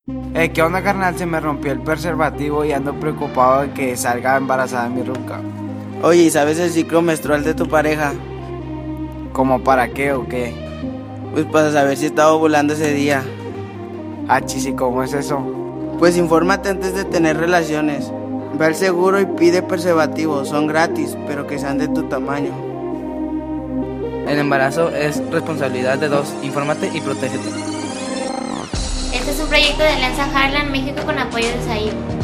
¿Qué onda, carnal? Se me rompió el preservativo y ando preocupado de que salga embarazada mi ruca. Oye, ¿y sabes el ciclo menstrual de tu pareja? ¿Cómo para qué o qué? Pues para saber si está ovulando ese día. Ah, chis, ¿y cómo es eso? Pues infórmate antes de tener relaciones. Ve al seguro y pide preservativos, son gratis, pero que sean de tu tamaño. El embarazo es responsabilidad de dos. Infórmate y protégete. Este es un proyecto de Alianza Harlan México con apoyo de SAID.